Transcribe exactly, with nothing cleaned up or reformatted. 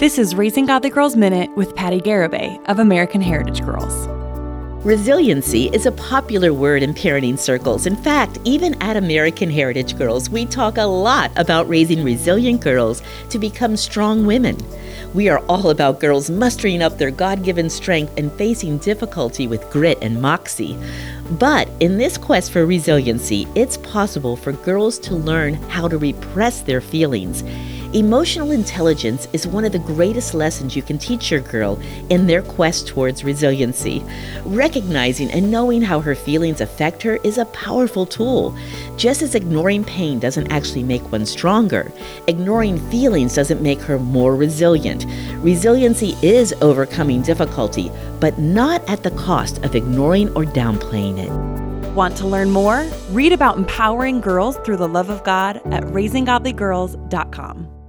This is Raising Godly Girls Minute with Patty Garibay of American Heritage Girls. Resiliency is a popular word in parenting circles. In fact, even at American Heritage Girls, we talk a lot about raising resilient girls to become strong women. We are all about girls mustering up their God-given strength and facing difficulty with grit and moxie. But in this quest for resiliency, it's possible for girls to learn how to repress their feelings. Emotional intelligence is one of the greatest lessons you can teach your girl in their quest towards resiliency. Recognizing and knowing how her feelings affect her is a powerful tool. Just as ignoring pain doesn't actually make one stronger, ignoring feelings doesn't make her more resilient. Resiliency is overcoming difficulty, but not at the cost of ignoring or downplaying it. Want to learn more? Read about empowering girls through the love of God at raising godly girls dot com.